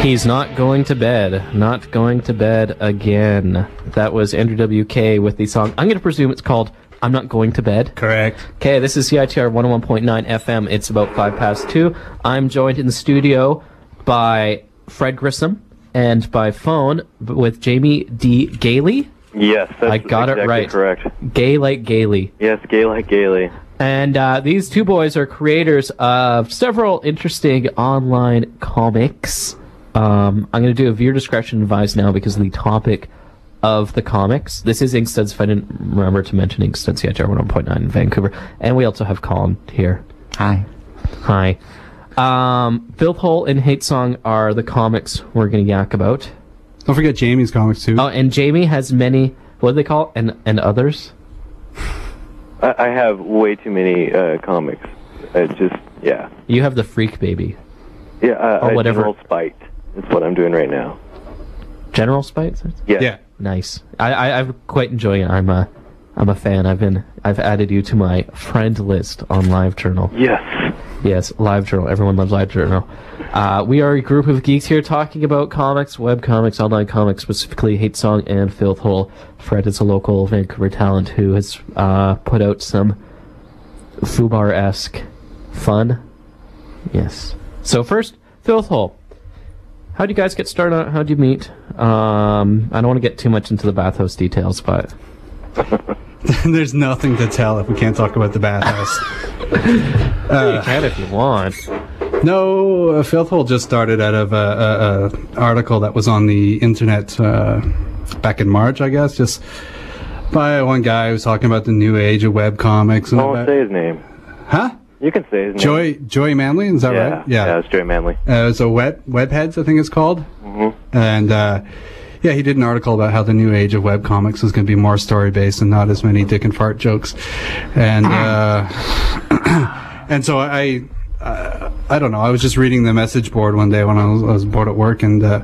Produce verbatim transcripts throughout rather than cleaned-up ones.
He's not going to bed. Not going to bed again. That was Andrew W K with the song. I'm going to presume it's called I'm Not Going to Bed. Correct. Okay, this is C I T R one oh one point nine F M. It's about five past two. I'm joined in the studio by Fred Grissom and by phone with Jamie D. Gailey. Yes, that's I got exactly it right. correct. Gay like Gailey. Yes, gay like Gailey. And uh, these two boys are creators of several interesting online comics. Um, I'm going to do a viewer discretion advised now because of the topic of the comics. This is Inkstuds, if I didn't remember to mention Inkstuds, C I T R one oh one point nine in Vancouver. And we also have Colin here. Hi. Hi. Um, Filth Hole and Hate Song are the comics we're going to yak about. Don't forget Jamie's comics, too. Oh, and Jamie has many, what do they call it? And, and others? I, I have way too many uh, comics. I just, yeah. You have the Freak Baby. Yeah, uh, or uh, whatever. General Spite. That's what I'm doing right now. General Spite? Yeah. Yeah. Nice. I, I I'm quite enjoying it. I'm a I'm a fan. I've been I've added you to my friend list on LiveJournal. Yes. Yes, LiveJournal. Everyone loves LiveJournal. Uh, we are a group of geeks here talking about comics, web comics, online comics, specifically Hate Song and Filth Hole. Fred is a local Vancouver talent who has uh, put out some Fubar-esque fun. Yes. So first, Filth Hole. How do you guys get started? How do you meet? Um, I don't want to get too much into the bathhouse details, but There's nothing to tell if we can't talk about the bathhouse. uh, you can if you want. No, uh, Filth Hole just started out of a, a, a article that was on the internet uh, back in March, I guess, just by one guy who was talking about the new age of web comics. And I won't about, say his name. Huh? You can say his name. Joy Joy Manley, is that yeah, right? Yeah, yeah, it's Joy Manley. Uh, it's a web Webheads, I think it's called. Mm-hmm. And uh, yeah, he did an article about how the new age of web comics is going to be more story based and not as many dick and fart jokes. And uh, and so I, uh, I don't know. I was just reading the message board one day when I was, I was bored at work and uh,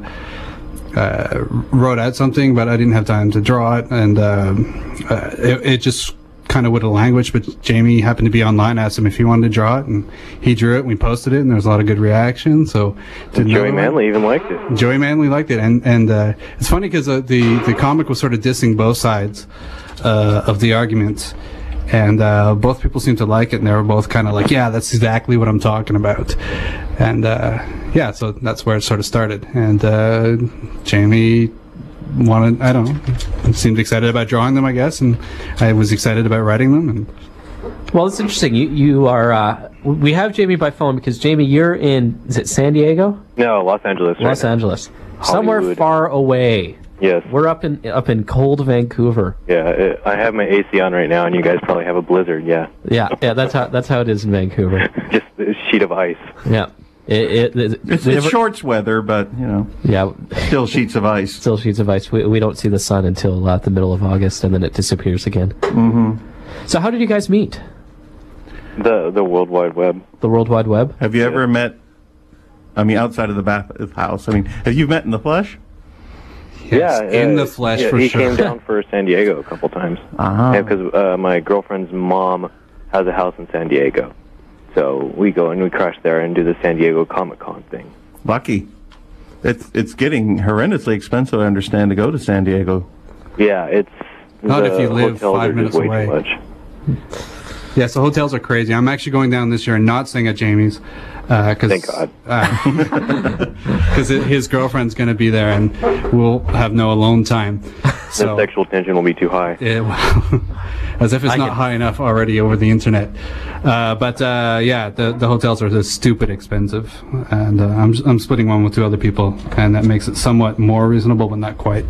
uh, wrote out something, but I didn't have time to draw it, and uh, uh, it, it just kind of with a language, but Jamie happened to be online, asked him if he wanted to draw it, and he drew it, and we posted it, and there was a lot of good reaction. So did Joey Manley even liked it. Joey Manley liked it, and and uh, it's funny because uh, the the comic was sort of dissing both sides uh, of the argument, and uh, both people seemed to like it, and they were both kind of like, yeah, that's exactly what I'm talking about, and uh, yeah, so that's where it sort of started, and uh, Jamie wanted, I don't know, seemed excited about drawing them, I guess, and I was excited about writing them. And well, it's interesting. You you are. Uh, we have Jamie by phone because Jamie, you're in. Is it San Diego? No, Los Angeles. Los right Angeles. now. Somewhere Hollywood. far away. Yes. We're up in up in cold Vancouver. Yeah, it, I have my A C on right now, and you guys probably have a blizzard. Yeah. Yeah, yeah. That's how that's how it is in Vancouver. Just a sheet of ice. Yeah. It, it, it, It's, we it's never- shorts weather, but, you know, Yeah. still sheets of ice. Still sheets of ice. We, we don't see the sun until uh, the middle of August, and then it disappears again. Mm-hmm. So how did you guys meet? The the World Wide Web. The World Wide Web? Have you ever met, I mean, outside of the bathhouse, I mean, have you met in the flesh? yes, yeah, in uh, the flesh yeah, for he sure. came down for San Diego a couple times. Uh-huh. Because uh, my girlfriend's mom has a house in San Diego. So we go and we crash there and do the San Diego Comic Con thing. Lucky. It's it's getting horrendously expensive, I understand, to go to San Diego. Yeah, it's... Not the if you live hotels five are minutes just way away. Too much. Yeah, so hotels are crazy. I'm actually going down this year and not staying at Jamie's. Uh, cause, Thank God. Because his girlfriend's going to be there and we'll have no alone time. So, The sexual tension will be too high. yeah, well, as if it's I not can- high enough already over the internet. Uh, but uh, yeah, the the hotels are just stupid expensive, and uh, I'm I'm splitting one with two other people, and that makes it somewhat more reasonable, but not quite.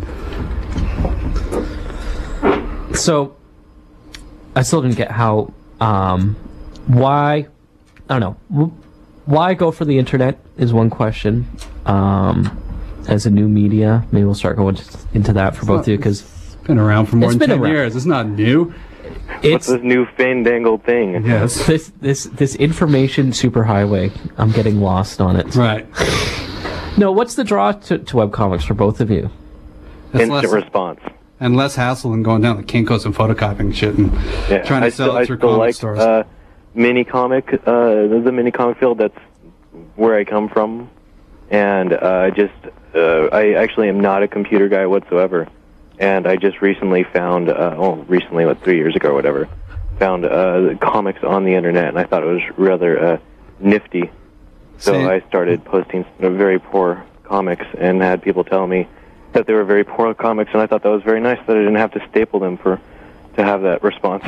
So, I still didn't get how, um, why, I don't know, w- why go for the internet is one question. Um, as a new media, maybe we'll start going into that for both of you, because It's been around for more It's than been ten around. years. It's not new. What's it's this new fandangled thing? Yes. this this this information superhighway. I'm getting lost on it. Right. No, what's the draw to, to webcomics for both of you? It's Instant less, response. and less hassle than going down to Kinko's and photocopying shit and Yeah, trying to I sell still, it I through still comic like stores. uh, mini comic, uh, the mini comic field. That's where I come from, and uh, just uh, I actually am not a computer guy whatsoever, and I just recently found, uh, oh, recently, what, three years ago or whatever, found uh, comics on the internet, and I thought it was rather uh, nifty. So See? I started posting very poor comics and had people tell me that they were very poor comics, and I thought that was very nice that I didn't have to staple them for to have that response.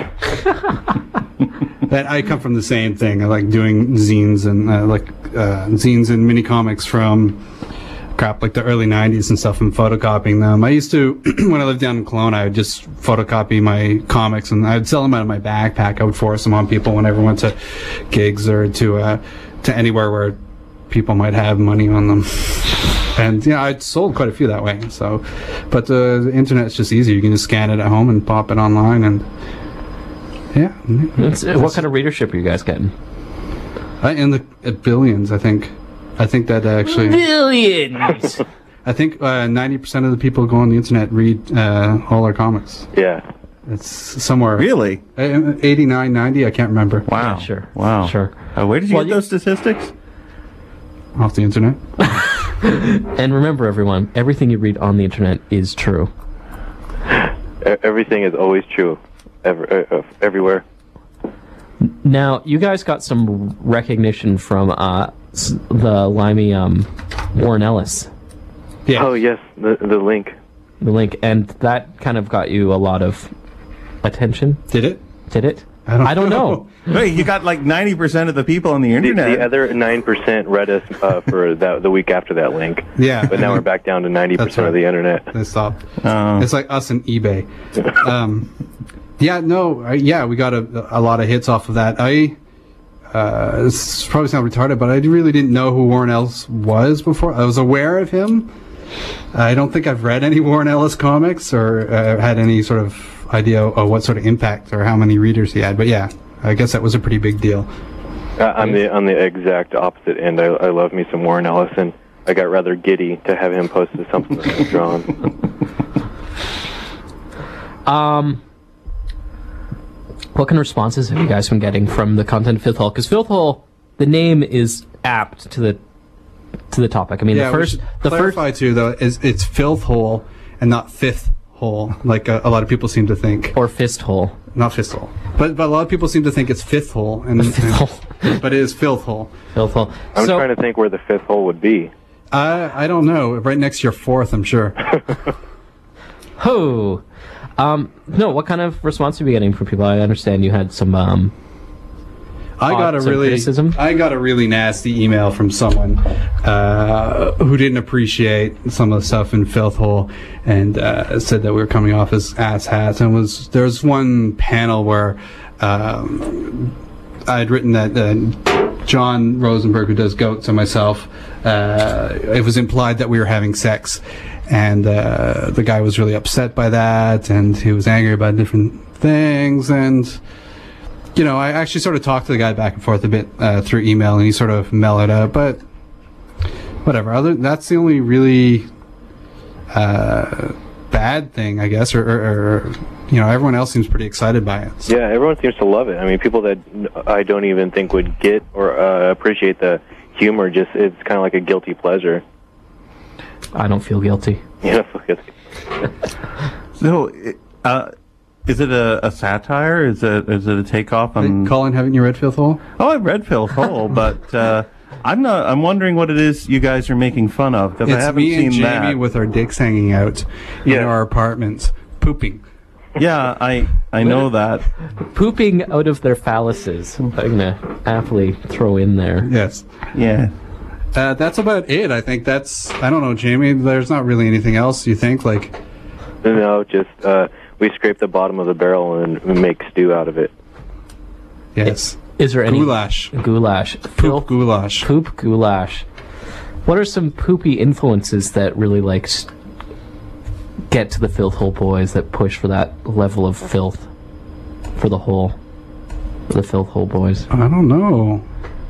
That I come from the same thing. I like doing zines and uh, like uh, zines and mini comics from crap like the early nineties and stuff, and photocopying them. I used to, when I lived down in Kelowna, I would just photocopy my comics and I'd sell them out of my backpack. I would force them on people whenever I went to gigs or to uh, to anywhere where people might have money on them. And yeah, I sold quite a few that way. So, but uh, the internet's just easy. You can just scan it at home and pop it online, and yeah. It's, what kind of readership are you guys getting? Uh, in the uh, billions, I think. I think that actually. Billions. I think uh, ninety percent of the people who go on the internet read uh, all our comics. Yeah. It's somewhere. Really? Uh, eighty-nine, ninety, I can't remember. Wow. Yeah, sure. Wow. Sure. Uh, where did you Well, get you- those statistics? Off the internet. And remember, everyone, everything you read on the internet is true. E- everything is always true, ever, uh, uh, everywhere. Now, you guys got some recognition from uh, s- the Limey um, Warren Ellis, Yeah. Oh yes, the the link. the link, and that kind of got you a lot of attention. Did it? Did it? I don't I don't know. Wait, you got like ninety percent of the people on the The, internet. the other nine percent read us uh, for that the week after that link. Yeah. But now we're back down to ninety That's percent right. of the internet. They stopped. Oh. It's like us and eBay. um, yeah, no, uh, yeah, we got a, a lot of hits off of that. I, uh, this probably sound retarded, but I really didn't know who Warren Ellis was before. I was aware of him. I don't think I've read any Warren Ellis comics or uh, had any sort of idea of what sort of impact or how many readers he had. But yeah, I guess that was a pretty big deal. Uh, I'm the on the exact opposite end. I, I love me some Warren Ellis, and I got rather giddy to have him post something that was drawn. Um, what kind of responses have you guys been getting from the content of Filth Hole? Because Filth Hole, the name is apt to the to the topic. I mean, Yeah, the we first, should the clarify first, too, though, is it's filth hole and not fifth hole, like a, a lot of people seem to think. or Fist Hole. Not fifth hole, but but a lot of people seem to think it's fifth hole, and, Fifth hole. and- but it is filth hole. Filth Hole. I'm so, trying to think where the fifth hole would be. I I don't know. Right next to your fourth, I'm sure. Ho! Um, no, what kind of response are you getting from people? I understand you had some, um, I got a Some really criticism? I got a really nasty email from someone uh, who didn't appreciate some of the stuff in Filth Hole and uh, said that we were coming off as ass hats. And was there was one panel where um, I had written that uh, John Rosenberg, who does Goats, and myself, uh, it was implied that we were having sex, and uh, the guy was really upset by that, and he was angry about different things, and. You know, I actually sort of talked to the guy back and forth a bit uh, through email, and he sort of mellowed out. But whatever. Other that's the only really uh, bad thing, I guess. Or, or, or you know, everyone else seems pretty excited by it. So- Yeah, everyone seems to love it. I mean, people that I don't even think would get or uh, appreciate the humor, just it's kind of like a guilty pleasure. I don't feel guilty. You know, So, uh, is it a, a satire? Is it is it a takeoff on? Colin, haven't you read Filth Hole? Oh, I've read Filth Hole, but uh, I'm not. I'm wondering what it is you guys are making fun of because I It's haven't me seen and Jamie that. with our dicks hanging out in Yeah. our apartments, pooping. Yeah, I I know that. Pooping out of their phalluses. I'm gonna aptly throw in there. Yes. Yeah. Uh, that's about it. I think that's. I don't know, Jamie. There's not really anything else you think like. no, just uh, we scrape the bottom of the barrel and make stew out of it. Yes. Is there any Goulash. goulash? Poop Filth- goulash. Poop goulash. What are some poopy influences that really like s- get to the Filth Hole boys that push for that level of filth for the whole, for the Filth Hole boys? I don't know.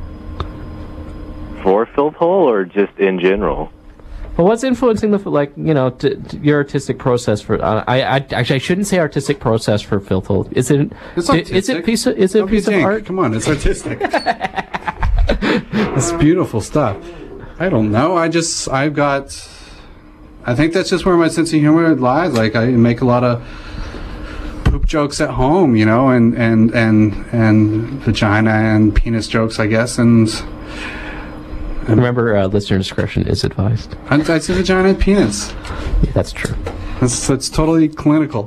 For Filth Hole or just in general? Well, what's influencing the like you know t- t- your artistic process for? Uh, I, I actually I shouldn't say artistic process for Filth Hole. Is it? It's d- artistic. Is it piece of? Is it a Don't be piece of jank. art? Come on, it's artistic. It's beautiful stuff. I don't know. I just, I've got, I think that's just where my sense of humor lies. Like, I make a lot of poop jokes at home, you know, and, and, and, and vagina and penis jokes, I guess, and... and Remember, uh, listener discretion is advised. I, I said vagina and penis. Yeah, that's true. That's, that's totally clinical.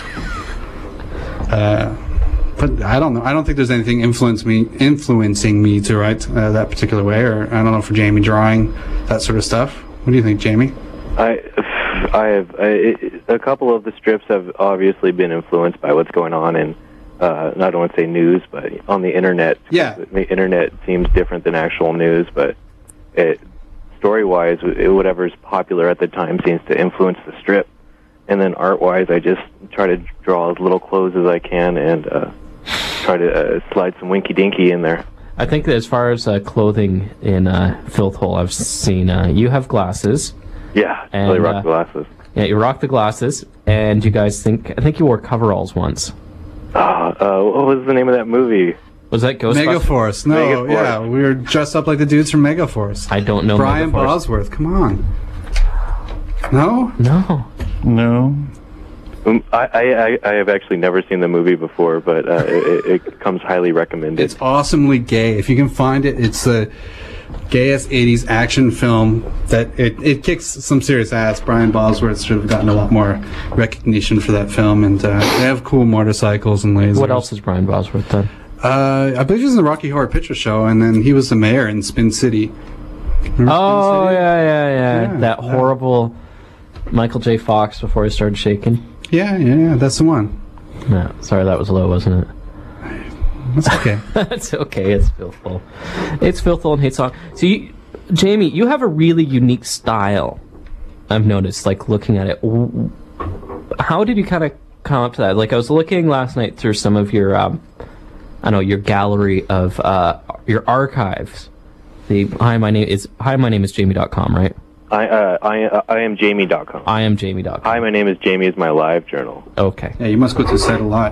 uh... But I don't know. I don't think there's anything influence me, influencing me to write uh, that particular way, or I don't know, for Jamie drawing that sort of stuff. What do you think, Jamie? I, I have I, a couple of the strips have obviously been influenced by what's going on in, uh, I don't want to say news, but on the internet. Yeah. The internet seems different than actual news, but it, story-wise, it, whatever's popular at the time seems to influence the strip. And then art-wise, I just try to draw as little clothes as I can and uh, try to uh, slide some winky-dinky in there. I think that as far as uh, clothing in uh, Filth Hole, I've seen uh, you have glasses. Yeah, I and, really rock uh, glasses. Yeah, you rock the glasses, and you guys think, I think you wore coveralls once. Ah, uh, what was the name of that movie? Was that Ghostbusters? Megaforce. No, Megaforce. yeah, we were dressed up like the dudes from Megaforce. I don't know Brian Megaforce. Bosworth, come on. No? No. No. Um, I, I, I have actually never seen the movie before, but uh, it, it comes highly recommended. It's awesomely gay. If you can find it, it's the gayest eighties action film that it, it kicks some serious ass. Brian Bosworth should have gotten a lot more recognition for that film, and uh, they have cool motorcycles and lasers. What else has Brian Bosworth done? Uh, I believe he was in the Rocky Horror Picture Show, and then he was the mayor in Spin City. Remember Oh, Spin City? yeah, yeah, yeah. Yeah, that yeah. horrible Michael J. Fox before he started shaking. Yeah, yeah, yeah, that's the one. No, sorry, that was low, wasn't it? That's okay. That's okay. It's filthful. It's filthful and hate song. So, you, Jamie, you have a really unique style. I've noticed, like looking at it. W- How did you kind of come up to that? Like, I was looking last night through some of your, um, I know, your gallery of uh, your archives. The hi, my name is hi, my name is Jamie dot com, right? I, uh, I, uh, I am Jamie dot com. I am Jamie dot com. Hi, my name is Jamie is my live journal. Okay. Yeah, you must go to the site a lot.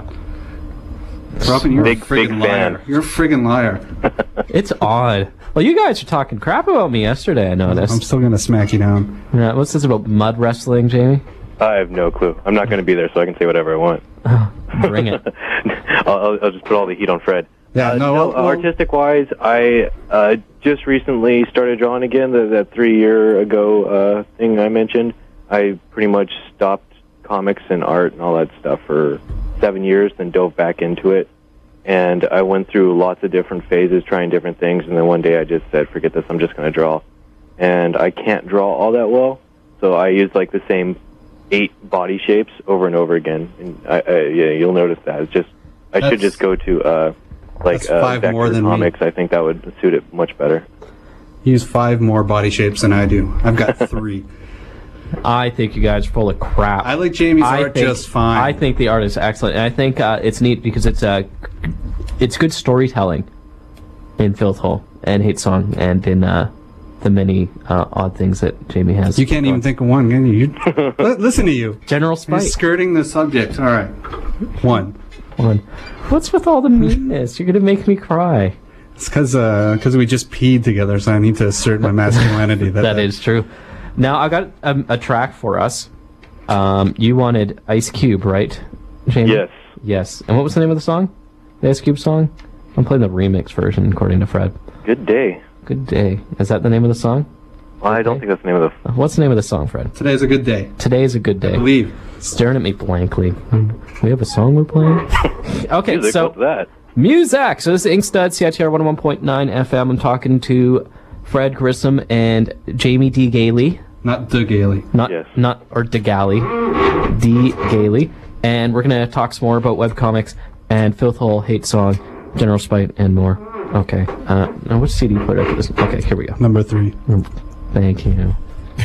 Robin, you're Big- a friggin' big liar. fan. You're a friggin' liar. It's odd. Well, you guys are talking crap about me yesterday, I noticed. I'm still gonna smack you down. Yeah, what's this about mud wrestling, Jamie? I have no clue. I'm not going to be there, so I can say whatever I want. Bring it. I'll, I'll, I'll just put all the heat on Fred. Yeah, Uh, no, well, well- artistic-wise, I uh, just recently started drawing again. The, that three-year ago uh, thing I mentioned. I pretty much stopped comics and art and all that stuff for seven years, then dove back into it. And I went through lots of different phases, trying different things, and then one day I just said, forget this, I'm just going to draw. And I can't draw all that well, so I use like the same eight body shapes over and over again. And I, I, yeah, you'll notice that. It's just I That's- should just go to uh, like that's uh, five Vector more than me. Comics. I think that would suit it much better. You use five more body shapes than I do. I've got three. I think you guys are full of crap. I like Jamie's I art think, just fine. I think the art is excellent, and I think uh, it's neat because it's uh, it's good storytelling in Filth Hole and Hate Song and in uh, the many uh, odd things that Jamie has. You can't even think of one, can you? you li- listen to you. General You're Spite. skirting the subject. All right. One. One. What's with all the meanness? You're gonna make me cry. It's because uh, cause we just peed together, so I need to assert my masculinity. That, That is true. Now I got a, a track for us. Um, you wanted Ice Cube, right, Jamie? Yes. Yes. And what was the name of the song? The Ice Cube song? I'm playing the remix version, according to Fred. Good day. Good day. Is that the name of the song? I don't think that's the name of the. What's the name of the song, Fred? Today's a good day. Today is a good day. Believe. Staring at me blankly. We have a song we're playing? Okay, Music, so what's that? Muzak. So this is Inkstud, C I T R one oh one point nine F M. I'm talking to Fred Grissom and Jamie D. Gailey. Not the Gailey. Not, Yes. not, or D. Galley. D. Gailey. And we're going to talk some more about webcomics and Filth Hole, Hate Song, General Spite, and more. Okay. Uh, now, which C D player for this? Okay, here we go. Number three. Thank you. On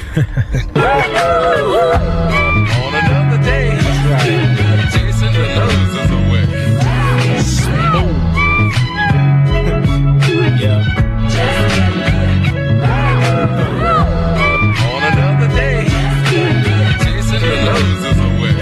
another day, chasing the noses away. Yeah. On another day, chasing the noses away.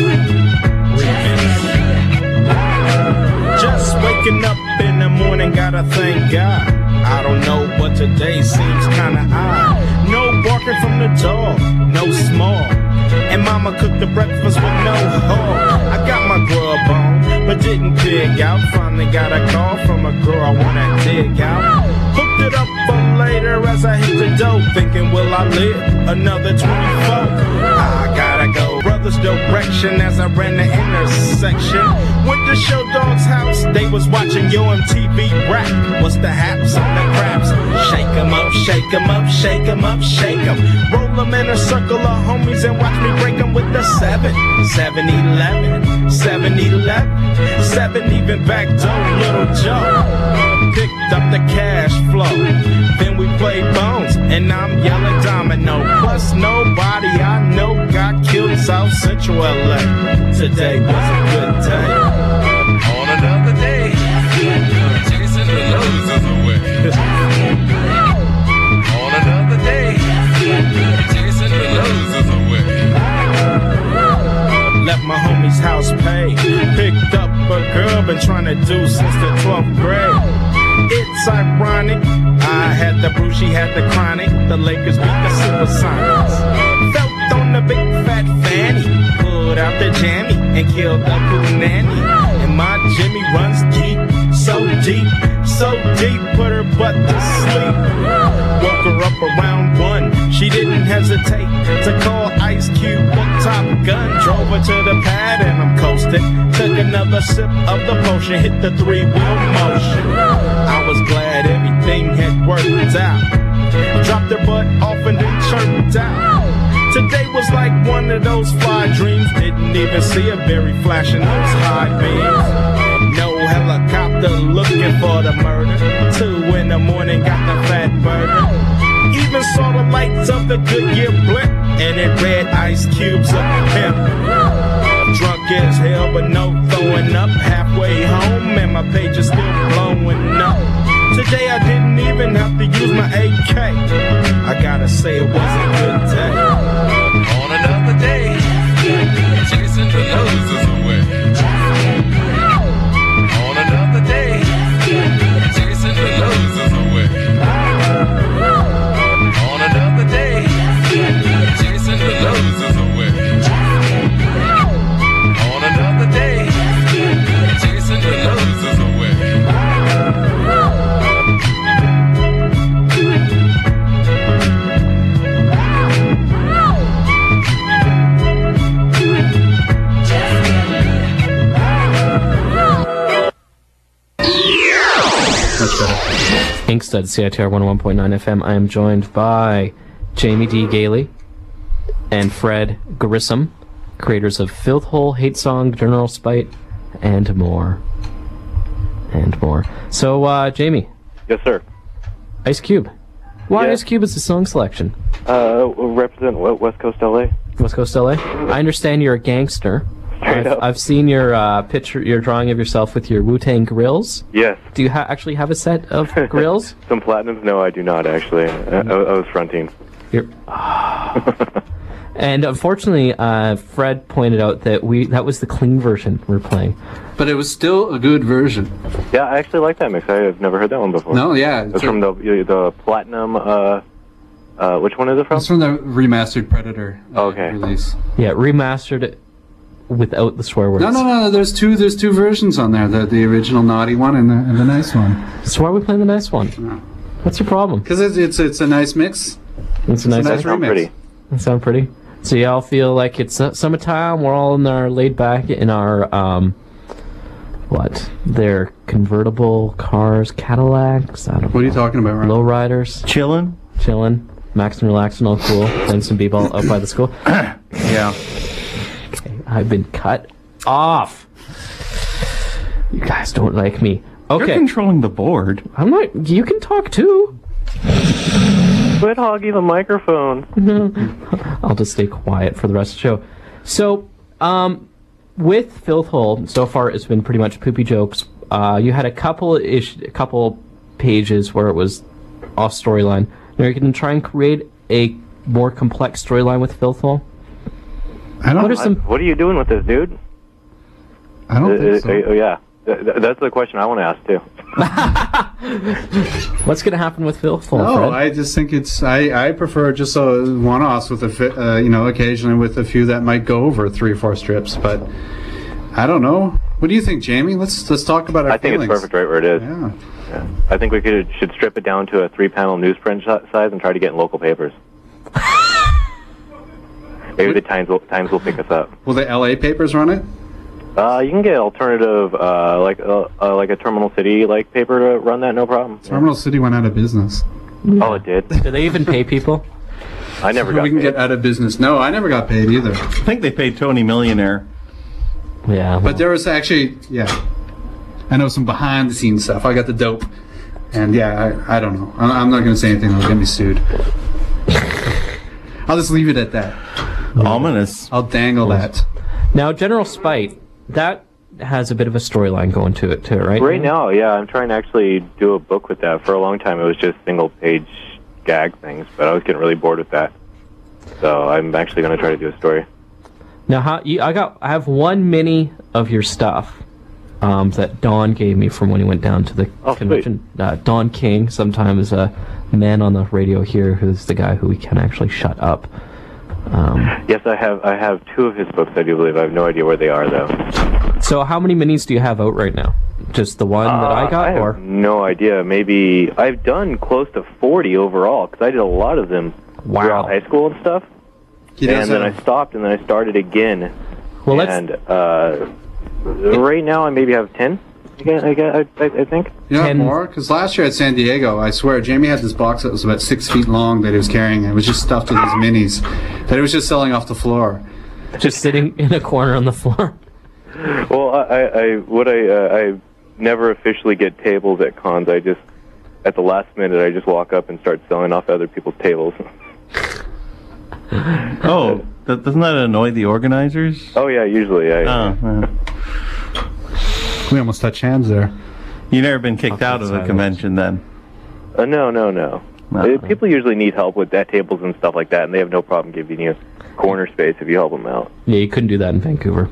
Just waking up in the morning, got gotta thank God. I don't know, but today seems kinda odd. No barking from the dog, no small. And mama cooked the breakfast with no hog. I got my grub on, but didn't dig out. Finally got a call from a girl I wanna dig out. Hooked it up for later as I hit the dough, thinking, will I live another twenty-four? I gotta go. Brother's direction as I ran the intersection. Went to Show Dog's house, they was watching Yo M T V rap. What's the haps and the craps? Shake 'em up, shake 'em up, shake 'em up, shake 'em. Roll 'em in a circle of homies and watch me break 'em with the seven. seven eleven, seven eleven, seven even back door, Little Joe. Picked up the cash flow. Then we played Bones, and I'm yelling domino. Plus nobody I know got killed in South Central L A. Today was a good day. On another day, chasing the losers away. On another day, chasing the losers away. Left my homie's house paid. Picked up a girl, been trying to do since the twelfth grade. It's ironic. I had the brew, she had the chronic. The Lakers beat the Supersonics. Felt on the big fat fanny. Pulled out the jammy and killed the poo nanny. And my Jimmy runs deep, so deep, so deep. Put her butt to sleep. Woke her up around one. She didn't hesitate to call Ice Cube the Top Gun. Drove her to the pad and I'm coasting. Took another sip of the potion, hit the three-wheel motion. I was glad everything had worked out. Dropped her butt off and then chirped out. Today was like one of those fly dreams. Didn't even see a berry flashing those high beams. No helicopter looking for the murder. Two in the morning, got the fat burger. Even saw the lights of the Goodyear blimp, and it read Ice Cube's a pimp. Drunk as hell, but no throwing up. Halfway home, and my page is still blowing up. Today I didn't even have to use my A K. I gotta say it was a good day. On another day, chasing the losers away. On another day, chasing the losers away. On another day, chasing the losers away. On another day, chasing the losers away. Inkstead, C I T R one oh one point nine F M. I am joined by Jamie D. Gailey and Fred Grissom, creators of Filth Hole, Hate Song, General Spite, and more. And more. So, uh, Jamie. Yes, sir. Ice Cube. Why Yeah. Ice Cube is the song selection? Uh, represent what, West Coast L A. West Coast L A? I understand you're a gangster. Straight I've, up. I've seen your uh, picture, your drawing of yourself with your Wu-Tang grills. Yes. Do you ha- actually have a set of grills? Some platinums? No, I do not, actually. I, I, I was fronting. You're... And unfortunately, uh, Fred pointed out that we that was the clean version we're playing. But it was still a good version. Yeah, I actually like that mix. I've never heard that one before. No, yeah. It's from the the platinum, uh, uh, which one is it from? It's from the remastered Predator uh, Okay. release. Yeah, remastered it without the swear words. No, no, no. There's two. There's two versions on there. The the original naughty one and the and the nice one. So why are we playing the nice one? What's your problem? Because it's, it's it's a nice mix. It's a nice. nice Sound remix. pretty. That sound pretty. So y'all feel like it's uh, summertime. We're all in our laid back in our um, what? They're convertible cars, Cadillacs. I don't know. What are you talking about, Ron? Lowriders, Chilling? chilling, maxing, relaxing, all cool, playing some b-ball out by the school. Yeah. I've been cut off. You guys don't like me. You're Okay, controlling the board. I'm not. You can talk too. Quit hogging the microphone. I'll just stay quiet for the rest of the show. So, um, with Filth Hole, so far it's been pretty much poopy jokes. Uh, you had a couple ish, a couple pages where it was off storyline. Now you're going to try and create a more complex storyline with Filth Hole. I don't. What are some? What are you doing with this, dude? I don't Uh, think uh, so. oh, yeah. th- th- that's the question I want to ask too. What's going to happen with Phil Full, No, Fred? I just think it's. I, I prefer just a one-offs with a fi- uh, you know occasionally with a few that might go over three or four strips, but I don't know. What do you think, Jamie? Let's let's talk about our I think feelings. it's perfect right where it is. Yeah. Yeah. I think we could should strip it down to a three-panel newsprint sh- size and try to get in local papers. Maybe the Times will, Times will pick us up. Will the L A papers run it? Uh, you can get alternative, uh, like uh, uh, like a Terminal City like paper to run that, no problem. Terminal City went out of business. Oh, it did. Do they even pay people? I never So got we can paid. get out of business. No, I never got paid either. I think they paid Tony Millionaire. Yeah. But there was actually, yeah, I know some behind the scenes stuff. I got the dope, and yeah, I, I don't know. I- I'm not going to say anything that'll get me sued. I'll just leave it at that. Ominous. I'll dangle that. Now, General Spite, that has a bit of a storyline going to it too, right? Right now, yeah, I'm trying to actually do a book with that. For a long time, it was just single-page gag things, but I was getting really bored with that. So I'm actually going to try to do a story. Now, how, you, I got, I have one mini of your stuff um, that Don gave me from when he went down to the Oh, convention. Uh, Don King, sometimes a man on the radio here, who's the guy who we can actually shut up. Um, Yes, I have. I have two of his books. I do believe. I have no idea where they are, though. so, how many minis do you have out right now? Just the one that I Uh, got, I have or no idea. Maybe I've done close to forty overall because I did a lot of them Wow. throughout high school and stuff. He does And then have- I stopped, and then I started again. well, let's. and uh, right now, I maybe have ten. I, guess, I, guess, I, I think. You know ten- more? Because last year at San Diego, I swear, Jamie had this box that was about six feet long that he was carrying. It was just stuffed with his minis that he was just selling off the floor. just sitting in a corner on the floor. Well, I, I, I what I, uh, I never officially get tables at cons. I just, at the last minute, I just walk up and start selling off other people's tables. Oh, that, doesn't that annoy the organizers? Oh yeah, usually I. Oh, uh, We almost touched hands there. you never been kicked out of the silence. convention then? Uh, no, no, no. No. Uh, People usually need help with that tables and stuff like that, and they have no problem giving you corner space if you help them out. Yeah, you couldn't do that in Vancouver.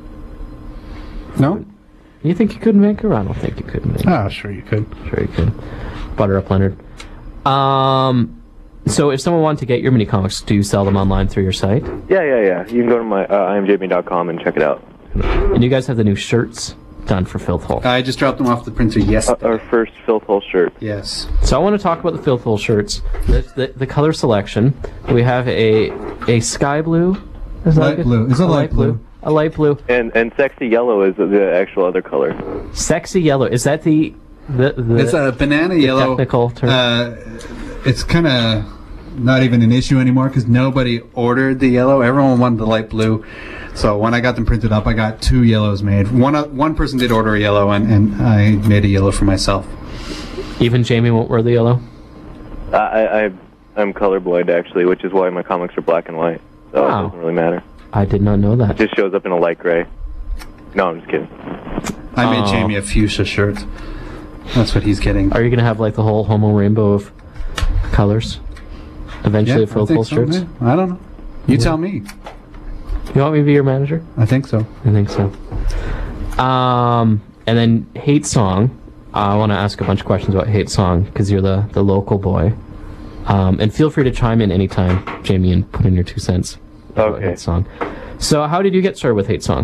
No? You think you could in Vancouver? I don't think you could in Vancouver. Oh, sure you could. Sure you could. Butter up, Leonard. Um, so if someone wanted to get your mini comics, do you sell them online through your site? Yeah, yeah, yeah. You can go to my uh, I am jamie dot com and check it out. And you guys have the new shirts done for Filth Hole. I just dropped them off the printer Uh, yesterday. our first Filth Hole shirt. Yes. So I want to talk about the Filth Hole shirts. The, the, the color selection. We have a a sky blue. Is that Light good? blue. It's a light blue. A light blue. And and sexy yellow is the actual other color. Sexy yellow. Is that the the, the It's a banana yellow. technical term? Uh, it's kind of not even an issue anymore because nobody ordered the yellow. Everyone wanted the light blue. So when I got them printed up, I got two yellows made. One uh, one person did order a yellow, and, and I made a yellow for myself. Even Jamie won't wear the yellow? I, I I- I'm colorblind actually, which is why my comics are black and white. So Wow. it doesn't really matter. I did not know that. It just shows up in a light gray. No, I'm just kidding. I made Oh. Jamie a fuchsia shirt. That's what he's getting. Are you going to have like the whole homo rainbow of colors? Eventually, Yeah, I Filth think Hole so, shirts? yeah. I don't know. You tell me. You want me to be your manager? I think so. I think so. Um, and then Hate Song. I want to ask a bunch of questions about Hate Song because you're the, the local boy. Um, and feel free to chime in anytime, Jamie, and put in your two cents about Okay. Hate Song. So, how did you get started with Hate Song?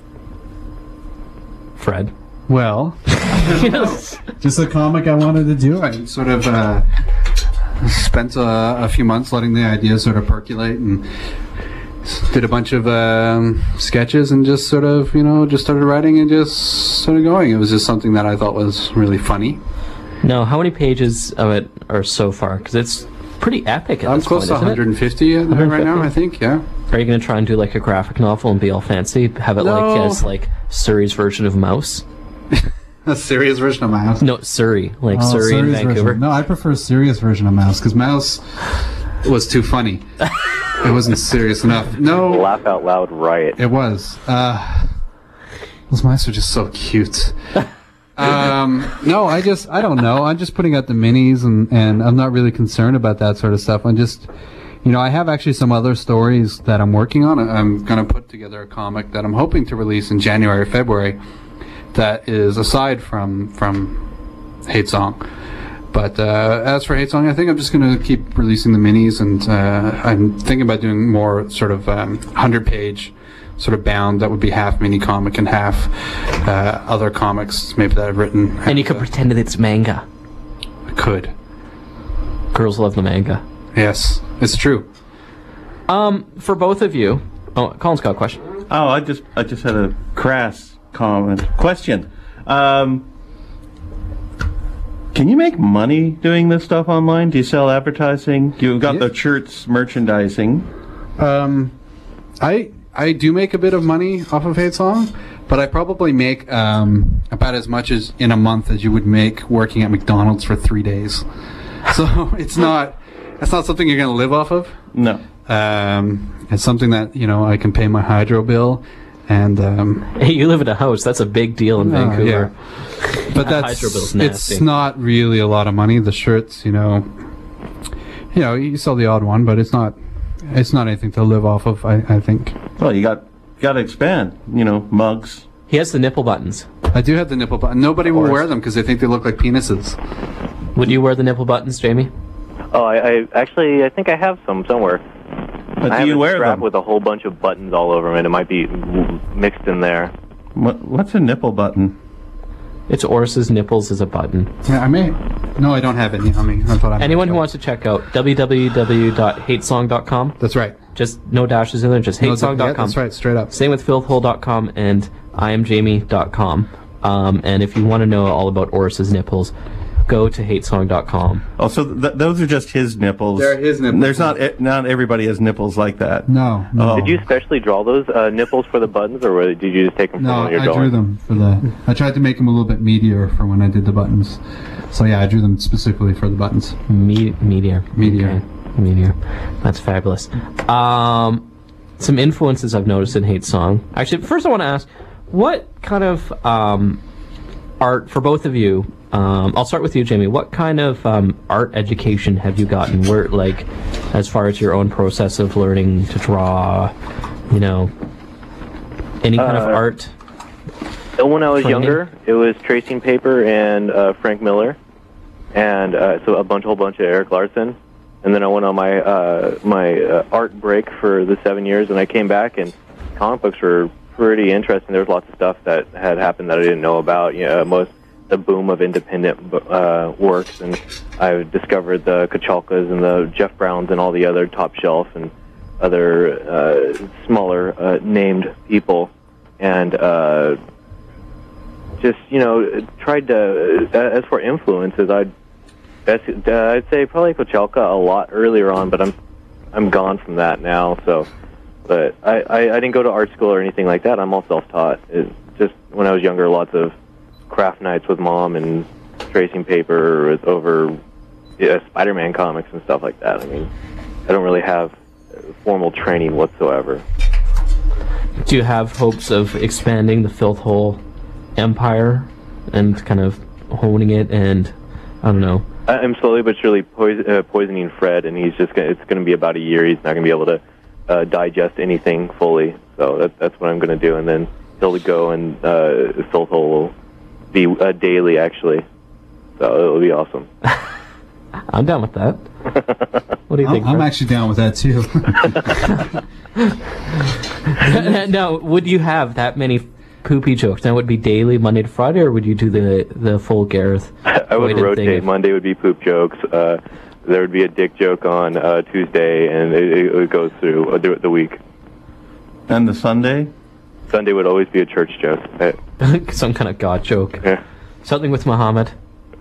Fred. Well, Yes. just a comic I wanted to do. I sort of uh, spent uh, a few months letting the idea sort of percolate and did a bunch of um, sketches and just sort of, you know, just started writing and just started going. It was just something that I thought was really funny. Now, how many pages of it are so far? Because it's pretty epic at I'm this close point, to isn't one hundred fifty right now, I think, yeah. it? Are you going to try and do like a graphic novel and be all fancy? Have it No. like as like Surrey's version of Mouse? A serious version of Mouse. No, Surrey. Like Oh, Surrey in serious Vancouver. version. No, I prefer a serious version of Mouse because Mouse was too funny. It wasn't serious enough. No, Laugh out loud riot. it was. Uh, those mice are just so cute. Um, no, I just, I don't know. I'm just putting out the minis, and, and I'm not really concerned about that sort of stuff. I'm just, you know, I have actually some other stories that I'm working on. I'm going to put together a comic that I'm hoping to release in January or February that is aside from from Hate Song. But uh, as for Hate Song, I think I'm just going to keep releasing the minis, and uh, I'm thinking about doing more sort of um, hundred-page sort of bound that would be half mini comic and half uh, other comics maybe that I've written. And you could uh, pretend that it's manga. I could. Girls love the manga. Yes, it's true. Um, for both of you, oh, Colin's got a question. Oh, I just I just had a crass comment question. Um, can you make money doing this stuff online? Do you sell advertising? You've got Yeah. the shirts merchandising. Um, I I do make a bit of money off of Hate Song, but I probably make um, about as much as in a month as you would make working at McDonald's for three days. So it's not it's not something you're going to live off of. No. Um, it's something that, you know, I can pay my hydro bill, and um, Hey, you live in a house. That's a big deal in uh, Vancouver. yeah. But that's Hydro bill's nasty. it's not really a lot of money. The shirts, you know, you know, you sell the odd one, but it's not it's not anything to live off of. I, I think Well, you got got to expand. You know, mugs. He has the nipple buttons. I do have the nipple button. Nobody will wear them because they think they look like penises. Would you wear the nipple buttons, Jamie? Oh, I, I actually I think I have some somewhere. But I do have you a wear strap them? with a whole bunch of buttons all over them, and it might be w- mixed in there. What, what's a nipple button? It's Oris's nipples is a button. Yeah, I may. No, I don't have any on me. I thought I Anyone who wants to check out w w w dot hate song dot com. That's right. Just no dashes in there, just No, hate song dot com. yeah, that's right, straight up. Same with filth hole dot com and i am jamie dot com. Um, and if you want to know all about Oris's nipples, go to hate song dot com. Oh, so th- those are just his nipples. They're his nipples. There's not e- not everybody has nipples like that. No, no, Oh. Did you specially draw those uh, nipples for the buttons, or were- did you just take them from no. one of your I drawings? drew them for the. I tried to make them a little bit meatier for when I did the buttons. So yeah, I drew them specifically for the buttons. Me- meteor. Meteor. Okay. Meteor. That's fabulous. Um, some influences I've noticed in Hate Song. Actually, first I want to ask, what kind of um, art, for both of you, um, I'll start with you, Jamie, what kind of um, art education have you gotten? Where, like, as far as your own process of learning to draw, you know, any kind of Uh, art? Uh, When I was Training? younger, it was tracing paper and uh, Frank Miller, and uh, so a bunch, whole bunch of Eric Larson. And then I went on my uh, my uh, art break for the seven years, and I came back, and comic books were pretty interesting. There was lots of stuff that had happened that I didn't know about. You know, most the boom of independent uh, works, and I discovered the Kachalkas and the Jeff Browns and all the other top shelf and other uh, smaller uh, named people, and uh, just you know tried to. Uh, as for influences, I'd that's, uh, I'd say probably Kochalka a lot earlier on, but I'm I'm gone from that now. So, but I, I, I didn't go to art school or anything like that. I'm all self-taught. It, just when I was younger, lots of craft nights with mom and tracing paper with, over yeah, Spider-Man comics and stuff like that. I mean, I don't really have formal training whatsoever. Do you have hopes of expanding the Filth Hole empire and kind of honing it and, I don't know. I- I'm slowly but surely pois- uh, poisoning Fred, and he's just gonna, it's going to be about a year. He's not going to be able to uh, digest anything fully. So that, that's what I'm going to do, and then he'll go and uh, Filth Hole will be uh, daily, actually. So it'll be awesome. I'm down with that. What do you think? I'm, I'm Fred? actually down with that too. Now, would you have that many poopy jokes? Now, would it be daily, Monday to Friday, or would you do the the full Gareth? I would Boyden thing rotate. of- Monday would be poop jokes. Uh, there would be a dick joke on uh, Tuesday, and it, it would go through uh, the, the week. And the Sunday? Sunday would always be a church joke. Uh, Some kind of God joke. yeah. Something with Muhammad.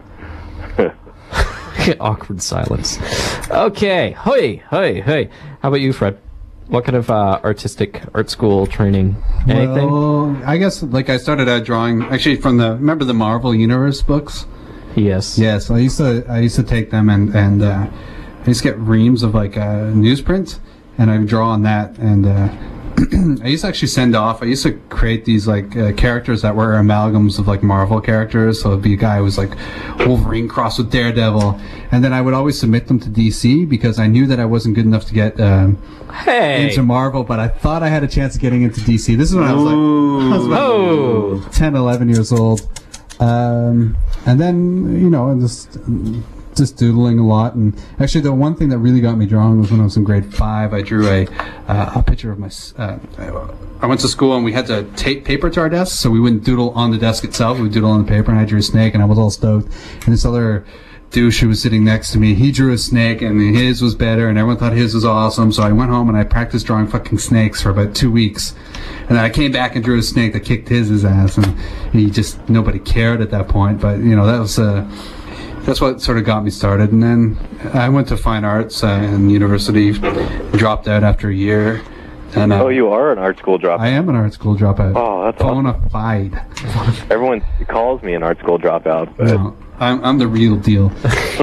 Awkward silence. Okay. Hey, hey, hey. How about you, Fred? What kind of uh, artistic art school training? Anything? Well, I guess like I started out drawing actually from the remember the Marvel Universe books. Yes. Yes, I used to I used to take them and and uh, I used to get reams of like uh, newsprint and I would draw on that and uh, I used to actually send off. I used to create these like uh, characters that were amalgams of like Marvel characters. So it'd be a guy who was like Wolverine crossed with Daredevil, and then I would always submit them to D C because I knew that I wasn't good enough to get um, Hey. into Marvel, but I thought I had a chance of getting into D C. This is when I was like, I was about Oh. ten, eleven years old, um, and then you know, and just. just doodling a lot. And actually the one thing that really got me drawing was when I was in grade five. I drew a uh, a picture of my s- uh, I went to school and we had to tape paper to our desks, so we wouldn't doodle on the desk itself, we would doodle on the paper, and I drew a snake and I was all stoked. And this other douche who was sitting next to me, he drew a snake and his was better and everyone thought his was awesome. So I went home and I practiced drawing fucking snakes for about two weeks. And then I came back and drew a snake that kicked his, his ass, and he just, nobody cared at that point. But you know, that was uh that's what sort of got me started. And then I went to fine arts uh, in university, dropped out after a year. And, uh, Oh, you are an art school dropout. I am an art school dropout. Oh, that's awesome. Bona fide. Everyone calls me an art school dropout, but No, I'm, I'm the real deal.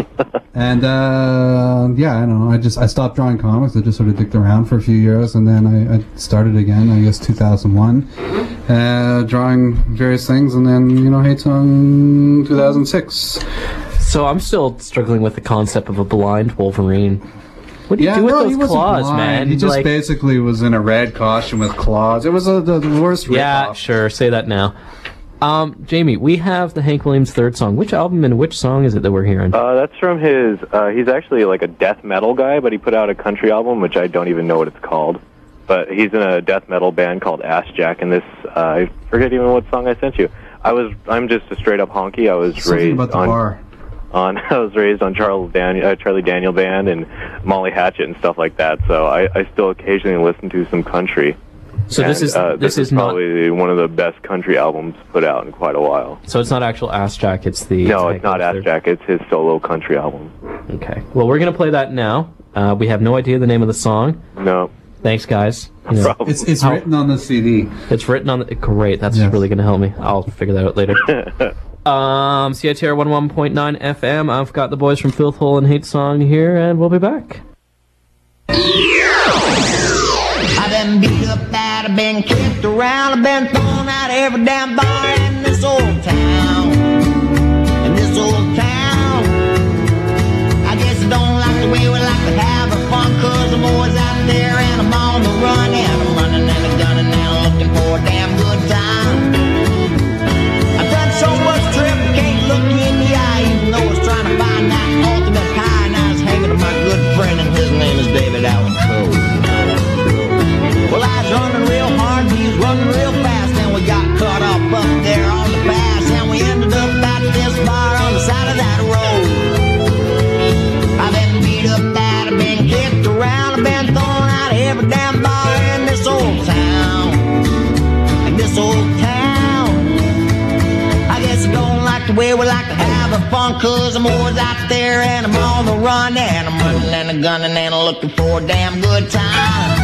And uh, yeah, I don't know. I just I stopped drawing comics. I just sort of dicked around for a few years, and then I, I started again. I guess two thousand one, uh, drawing various things, and then you know, Hate Song two thousand six. So I'm still struggling with the concept of a blind Wolverine. What do you Yeah, do with no, he those wasn't claws, blind. man? He just Like- basically was in a red costume with claws. It was a, the, the worst Yeah, ripoff. sure. Say that now. Um, Jamie, we have the Hank Williams third song. Which album and which song is it that we're hearing? Uh, that's from his, uh, he's actually like a death metal guy, but he put out a country album, which I don't even know what it's called. But he's in a death metal band called Ass Jack, and this, uh, I forget even what song I sent you. I was, I'm just a straight up honky. I was Something raised about the on, bar. on, I was raised on Charles Daniel, uh, Charlie Daniel Band and Molly Hatchet and stuff like that, so I, I still occasionally listen to some country. so this And, is uh, this, is, not. probably one of the best country albums put out in quite a while. So it's not actual Ass Jack. It's the. No, Hank it's not Ass Williams Jack. It's his solo country album. third. Okay. Well, we're gonna play that now. Uh, we have no idea the name of the song. No, Thanks, guys. You know, probably. It's it's How- written on the C D. it's written on the. Great. That's Yes. really gonna help me. I'll figure that out later. um, C I T R one oh one point nine F M. I've got the boys from Filth Hole and Hate Song here, and we'll be back. I've been beat up, that I've been kicked around, I've been thrown out every damn bar in this old town. In this old town. I guess I don't like the way we like to have our fun, cause I'm always out there and I'm on the run, and I'm running and I'm gunning and I'm looking for a damn good time. I've done so much trip, I can't look you in the eye, even though I was trying to find that ultimate high, and I was hanging with my good friend, and his name is David Allen Coe. Well, I was running real hard, he was running real fast, and we got caught up up there on the pass, and we ended up at this bar on the side of that road. I've been beat up, that I've been kicked around, I've been thrown out of every damn bar in this old town. In this old town. I guess I don't like the way we like to have our fun, cause I'm always out there and I'm on the run, and I'm running and I'm gunning and I'm looking for a damn good time.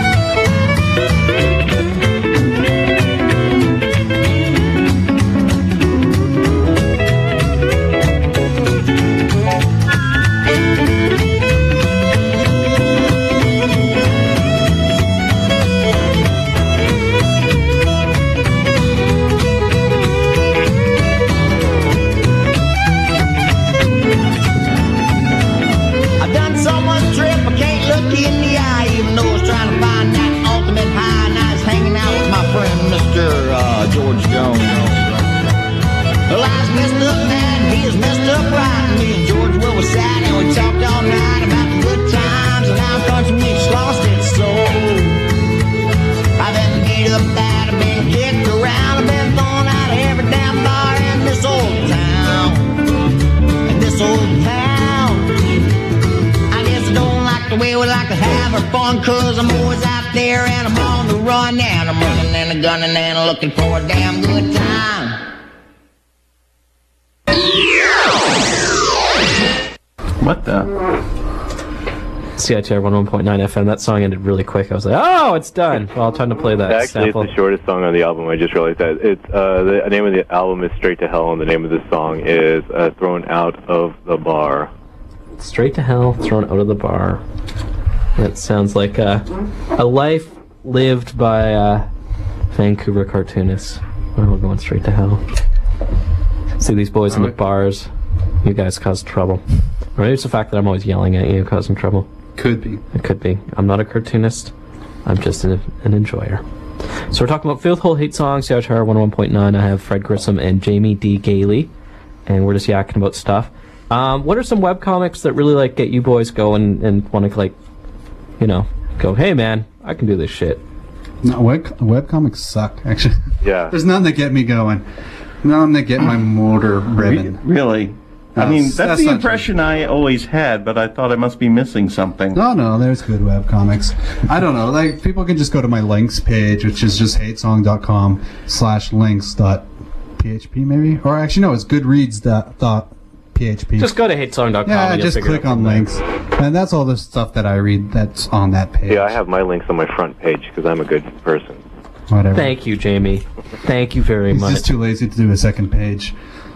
I've done so much trip, I can't look you in the eye, even though I was trying to find that ultimate high, and I was hanging out with my friend Mister Uh, George Jones. Well, I was messed up mad, and he was messed up right, and me and George Will was sat and we talked all night about the good times and how country music's lost its soul. I've been beat up, that I've been kicked around, I've been thrown out of every damn bar in this old town. In this old town. I guess I don't like the way we like to have our fun, cause I'm always out there and I'm on the run, and I'm running and I'm gunning and I'm looking for a damn good time. What the? C I T R one oh one point nine F M. That song ended really quick. I was like, oh, it's done. Well, time to play that Actually, sample. it's the shortest song on the album. I just realized that. It's uh, the name of the album is Straight to Hell, and the name of the song is uh, Thrown Out of the Bar. Straight to hell, thrown out of the bar. That sounds like a, a life outlived by uh, Vancouver cartoonists. Oh, we're going straight to hell. See these boys in the bars. You guys cause trouble. Or maybe it's the fact that I'm always yelling at you causing trouble. Could be. It could be. I'm not a cartoonist. I'm just an, an enjoyer. So we're talking about Filth Hole Hate Songs, C I T R one oh one point nine. I have Fred Grissom and Jamie D. Gailey, and we're just yakking about stuff. Um, what are some webcomics that really like get you boys going and want to like, you know, go, hey man, I can do this shit? No, web webcomics suck. Actually, Yeah. there's none that get me going. None that get my motor Re- ribbon. really? I No, mean, that's that's the not impression I always had, but I thought I must be missing something. No, no, there's good webcomics. I don't know, like, people can just go to my links page, which is just hatesong.com slash links dot php maybe? Or actually, no, it's goodreads dot php. Just go to hatesong dot com. yeah, and you'll just figure it click out on from there. links. And that's all the stuff that I read that's on that page. Yeah, I have my links on my front page because I'm a good person. Whatever. Thank you, Jamie. Thank you very He's much. just too lazy to do a second page.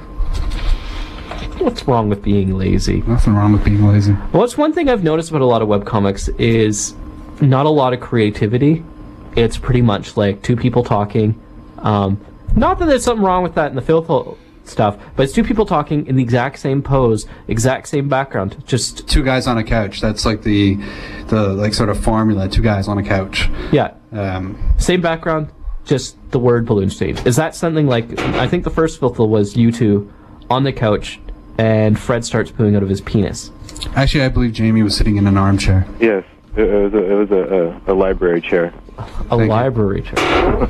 What's wrong with being lazy? Nothing wrong with being lazy. Well, it's one thing I've noticed about a lot of webcomics is not a lot of creativity. It's pretty much like two people talking. Um, not that there's something wrong with that in the Filth Hole stuff, but it's two people talking in the exact same pose, exact same background. Just, Two guys on a couch. That's like the, the like sort of formula. Two guys on a couch. yeah, Um, same background, just the word balloon stage. Is that something like, I think the first Filth Hole was you two on the couch and Fred starts pooing out of his penis. actually, I believe Jamie was sitting in an armchair. Yes, it, it was a, it was a, a, a library chair. A Thank you. library chair.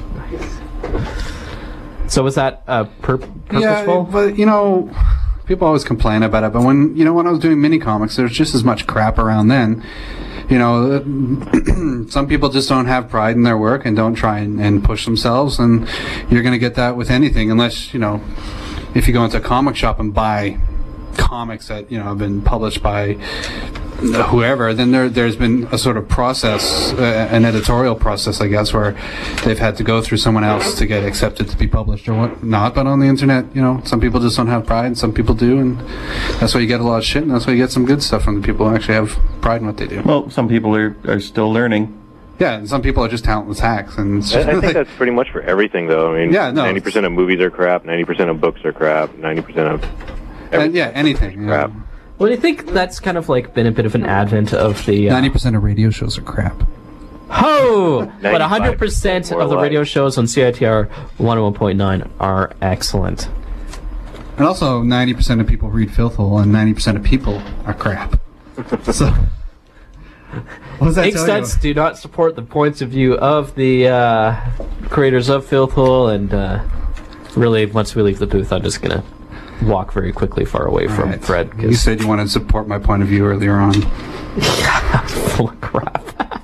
So was that uh, pur- purposeful? Yeah, but you know, people always complain about it. But when you know when I was doing mini comics, there's just as much crap around then. You know, some people just don't have pride in their work and don't try and, and push themselves, and you're going to get that with anything, unless you know, if you go into a comic shop and buy comics that you know have been published by whoever, then there there's been a sort of process, uh, an editorial process, I guess, where they've had to go through someone else to get accepted to be published or whatnot. But on the internet, you know, some people just don't have pride, and some people do, and that's why you get a lot of shit, and that's why you get some good stuff from the people who actually have pride in what they do. Well, some people are, are still learning. Yeah, and some people are just talentless hacks, and it's I, just I think like- that's pretty much for everything, though. I mean, Yeah, no, ninety percent of movies are crap, ninety percent of books are crap, ninety percent of and yeah, anything. you crap. know. Well, I think that's kind of like been a bit of an advent of the. Uh, ninety percent of radio shows are crap. Ho! But one hundred percent more of the like- radio shows on C I T R one oh one point nine are excellent. And also, ninety percent of people read Filth Hole, and ninety percent of people are crap. So, what does that Ink tell Studs you? do not support the points of view of the uh, creators of Filth Hole, and uh, really, once we leave the booth, I'm just gonna walk very quickly far away from Right. Fred You because said you wanted to support my point of view earlier on. full of crap.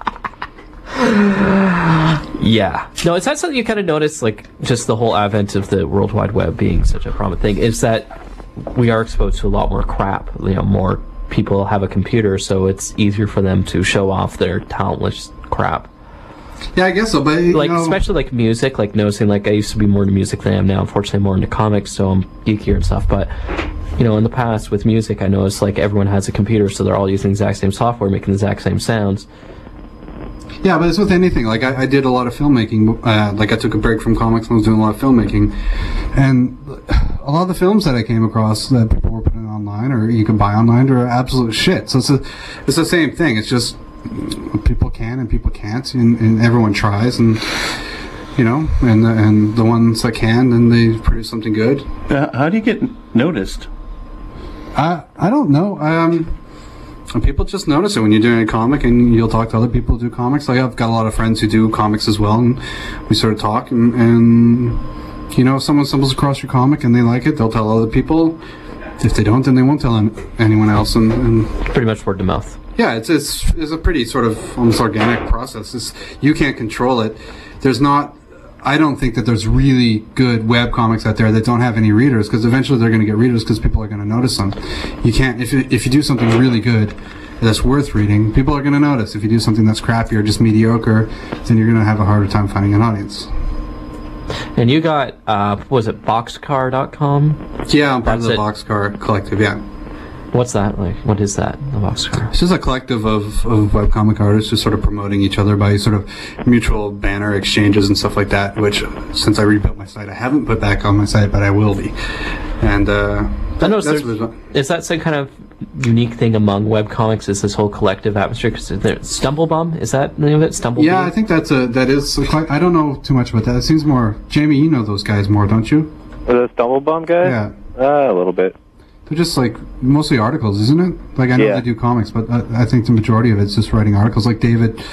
Yeah. No, it's not something you kind of notice, like, just the whole advent of the World Wide Web being such a prominent thing, is that we are exposed to a lot more crap. You know, more people have a computer, so it's easier for them to show off their talentless crap. Yeah, I guess so, but you Like, know, especially, like, music, like, noticing, like, I used to be more into music than I am now. Unfortunately, more into comics, so I'm geekier and stuff, but, you know, in the past, with music, I noticed, like, everyone has a computer, so they're all using the exact same software, making the exact same sounds. yeah, but it's with anything. Like I, I did a lot of filmmaking. Uh, like I took a break from comics and was doing a lot of filmmaking, and a lot of the films that I came across that people were putting online or you can buy online are absolute shit. So it's a, it's the same thing. It's just people can and people can't, and, and everyone tries, and you know, and the, and the ones that can, then they produce something good. Uh, how do you get noticed? I I don't know. Um, and people just notice it when you're doing a comic, and you'll talk to other people who do comics. Like I've got a lot of friends who do comics as well, and we sort of talk. And, and you know, if someone stumbles across your comic and they like it, they'll tell other people. If they don't, then they won't tell an- anyone else. And, and Pretty much word of mouth. yeah, it's, it's it's a pretty sort of almost organic process. It's, you can't control it. There's not. I don't think that there's really good web comics out there that don't have any readers, because eventually they're going to get readers because people are going to notice them. You can't if you, if you do something really good that's worth reading, people are going to notice. If you do something that's crappy or just mediocre, then you're going to have a harder time finding an audience. And you got, uh, what was it, boxcar dot com? Yeah, I'm part of That's the it. Boxcar Collective. Yeah. What's that like? What is that? The Boxcar. It's just a collective of, of webcomic artists just sort of promoting each other by sort of mutual banner exchanges and stuff like that, which, since I rebuilt my site, I haven't put back on my site, but I will be. And uh, I noticed that's there's- what- is that some kind of unique thing among webcomics? Is this whole collective atmosphere? Cause there, Stumblebum, is that the name of it? Stumblebee? yeah, I think that's a, that is, quite, I don't know too much about that. It seems more, Jamie, you know those guys more, don't you? The Stumblebum guy? Yeah. Uh, a little bit. They're just like mostly articles, isn't it? Like I know Yeah. they do comics, but I, I think the majority of it's just writing articles. Like David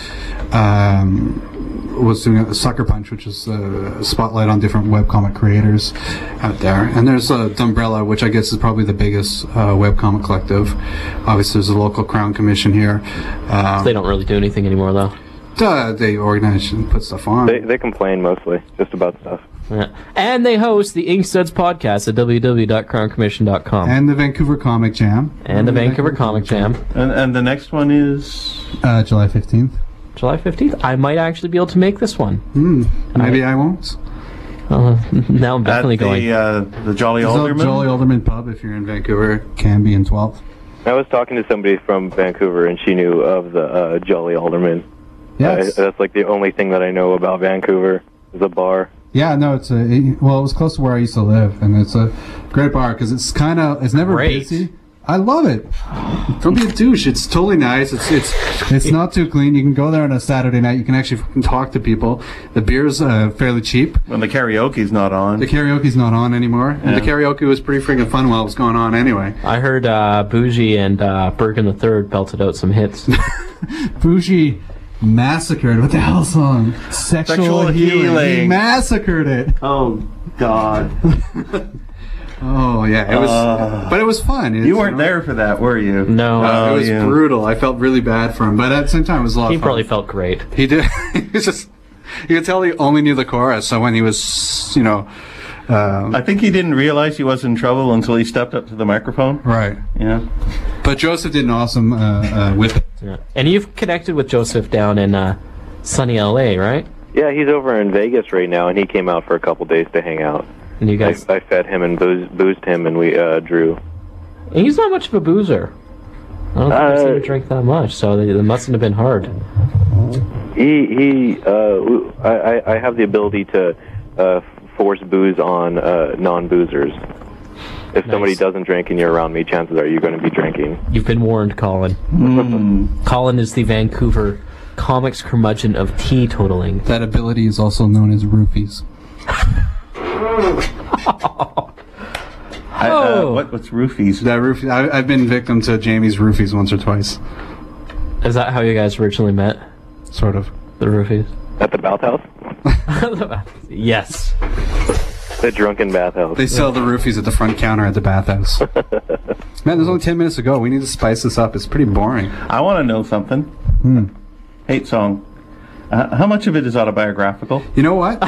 um, was doing a Sucker Punch, which is a spotlight on different webcomic creators out there. And there's uh, Dumbrella, which I guess is probably the biggest uh, webcomic collective. Obviously, there's a local Crown Commission here. Um, They don't really do anything anymore, though. uh, they organize and put stuff on. They they complain mostly just about stuff. Yeah. And they host the Inkstuds podcast at w w w dot crown commission dot com. and the Vancouver Comic Jam. And the Vancouver Comic Jam. And, and the next one is... Uh, July fifteenth. July fifteenth. I might actually be able to make this one. Maybe I, won't. Uh, now I'm definitely at the, going. Uh, the Jolly There's a Alderman. Jolly Alderman pub if you're in Vancouver. Canby and twelfth. I was talking to somebody from Vancouver, and she knew of the uh, Jolly Alderman. Yes. Uh, that's like the only thing that I know about Vancouver is a bar. Yeah, no, it's a it, well, it was close to where I used to live, and it's a great bar because it's kind of it's never Great. busy. I love it. Don't be a douche. It's totally nice. It's it's it's not too clean. You can go there on a Saturday night. You can actually fucking talk to people. The beer's uh, fairly cheap. When the karaoke's not on. The karaoke's not on anymore, and the Yeah. karaoke was pretty freaking fun while it was going on. Anyway, I heard uh, Bougie and uh, Bergen the Third belted out some hits. Bougie massacred. What the hell song? Sexual, Sexual healing. He Healing. massacred it. Oh, God. Oh yeah, it was, Uh, but it was fun. It's, You weren't there for that, were you? No. Uh, Oh, it was yeah. brutal. I felt really bad for him, but at the same time, it was a lot He of fun. probably felt great. He did. He was just. You could tell he only knew the chorus. So when he was, you know, uh, I think he didn't realize he was in trouble until he stepped up to the microphone. right. Yeah. But Joseph did an awesome uh, uh, whip. Yeah. And you've connected with Joseph down in uh, sunny L A, right? Yeah, he's over in Vegas right now, and he came out for a couple days to hang out. And you I, guys. I fed him and booze, boozed him, and we uh, drew. And he's not much of a boozer. I don't think I've seen Uh, him drink that much, so they, it mustn't have been hard. He he. Uh, I I- I have the ability to uh, force booze on uh, non-boozers. If somebody Nice. doesn't drink and you're around me, chances are you're going to be drinking. You've been warned, Colin. Colin is the Vancouver comics curmudgeon of teetotaling. That ability is also known as roofies. I, Oh. uh, what, what's roofies? That roofie. I, I've been victim to Jamie's roofies once or twice. Is that how you guys originally met? Sort of. The roofies? At the bathhouse? Yes. The drunken bathhouse. They sell the roofies at the front counter at the bathhouse. Man, there's only ten minutes to go. We need to spice this up. It's pretty boring. I want to know something. Hmm. Hate song. Uh, how much of it is autobiographical? You know what?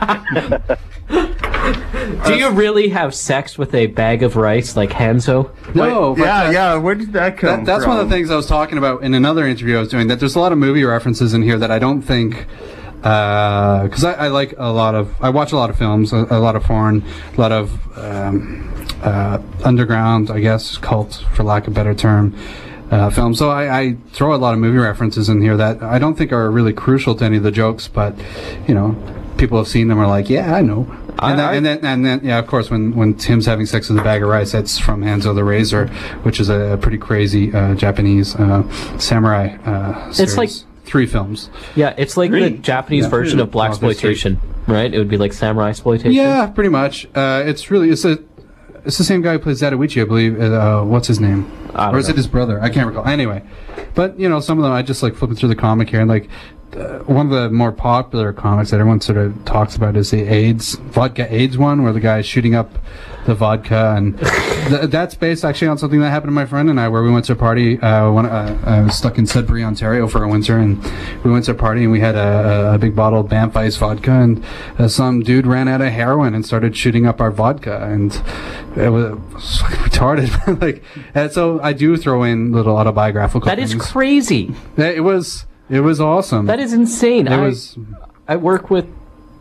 Do you really have sex with a bag of rice like Hanzo? No. but yeah, that- yeah. Where did that come That, that's from? one of the things I was talking about in another interview I was doing. That there's a lot of movie references in here that I don't think, because I, I like a lot of, I watch a lot of films, a, a lot of foreign, a lot of um, uh, underground, I guess, cult, for lack of a better term, uh, films. So I, I throw a lot of movie references in here that I don't think are really crucial to any of the jokes, but you know, people have seen them are like, yeah, I know. I- And then, I- and then, and then, yeah, of course, when, when Tim's having sex with a bag of rice, that's from Hanzo the Razor, which is a pretty crazy uh, Japanese uh, samurai uh, series. like- three films. Yeah, it's like Three. the Japanese Yeah. version of black Oh, there's three. exploitation, right? It would be like samurai exploitation. Yeah, pretty much. Uh, it's really it's a it's the same guy who plays Zatoichi, I believe. Uh, what's his name? I don't Or is know. it his brother? I can't recall. Anyway, but you know, some of them I just like flipping through the comic here, and like uh, one of the more popular comics that everyone sort of talks about is the AIDS vodka AIDS one, where the guy is shooting up the vodka, and th- that's based actually on something that happened to my friend and I, where we went to a party. Uh, when uh, I was stuck in Sudbury, Ontario, for a winter, and we went to a party and we had a, a big bottle of Banff Ice vodka, and uh, some dude ran out of heroin and started shooting up our vodka, and it was, it was fucking retarded. Like, and so I do throw in little autobiographical. That is things. crazy. It was it was awesome. That is insane. It I, was I work with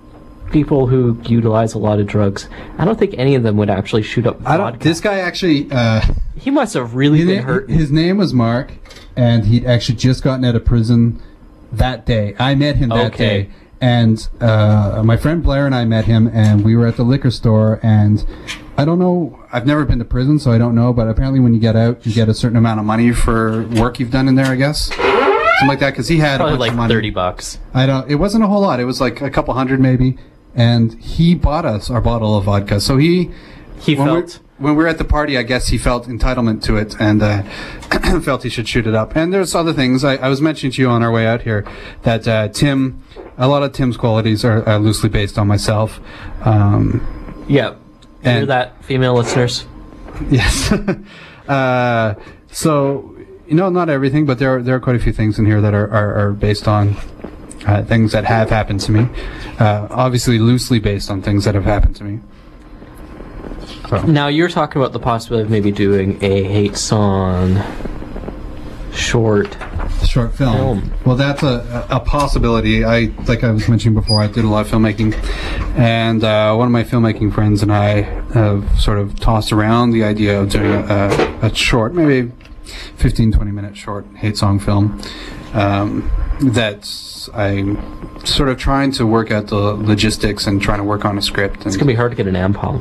people who utilize a lot of drugs. I don't think any of them would actually shoot up I don't. vodka. This guy actually. Uh, He must have really his, been na- hurt. his name was Mark, and he'd actually just gotten out of prison that day. I met him that Okay. day, and uh, my friend Blair and I met him, and we were at the liquor store. And I don't know. I've never been to prison, so I don't know. But apparently, when you get out, you get a certain amount of money for work you've done in there. I guess something like that. Because he had a Probably bunch like of money. thirty bucks. I don't. It wasn't a whole lot. It was like a couple hundred maybe. And he bought us our bottle of vodka. So he He when felt. we when we were at the party, I guess he felt entitlement to it and uh, felt he should shoot it up. And there's other things. I, I was mentioning to you on our way out here that uh, Tim, a lot of Tim's qualities are, are loosely based on myself. Um, Yeah. Hear And- that, female listeners? yes. uh, so, you know, not everything, but there are, there are quite a few things in here that are, are, are based on uh, things that have happened to me. Uh, obviously, loosely based on things that have happened to me. Now, you're talking about the possibility of maybe doing a hate song short. Short film. Film. Well, that's a, a possibility. I, like I was mentioning before, I did a lot of filmmaking, and uh, one of my filmmaking friends and I have sort of tossed around the idea of doing a, a, a short, maybe fifteen, twenty minute short hate song film. Um, that's I'm sort of trying to work out the logistics and trying to work on a script. And It's going to be hard to get an AMPOM.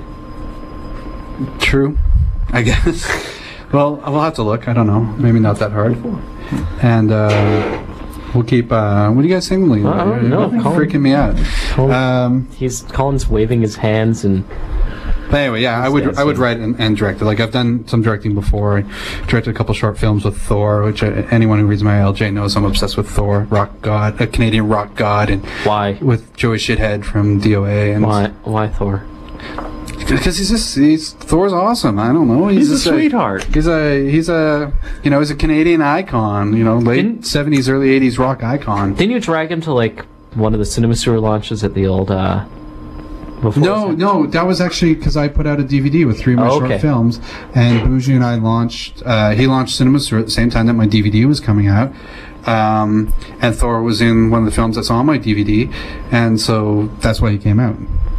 True, I guess. Well, we'll have to look. I don't know. Maybe not that hard. And uh, we'll keep. Uh, what are you guys saying? Well, I don't know. You're Colin- freaking me out. Colin- Um, He's Colin's waving his hands and but anyway, yeah, I would. I would write and, and direct it. Like I've done some directing before. I directed a couple short films with Thor, which uh, anyone who reads my L J knows I'm obsessed with Thor, rock god, a Canadian rock god, and why? with Joey Shithead from D O A. And Why? Why Thor? Because he's just he's Thor's awesome. I don't know. He's a just sweetheart. He's a he's a you know he's a Canadian icon. You know, late Didn't- seventies, early eighties rock icon. Didn't you drag him to like one of the Cinema Sewer launches at the old? uh before No, no, that was actually because I put out a D V D with three of my Oh, short okay. films, and Bougie and I launched. Uh, he launched Cinema Store at the same time that my D V D was coming out, um, and Thor was in one of the films that's on my D V D, and so that's why he came out.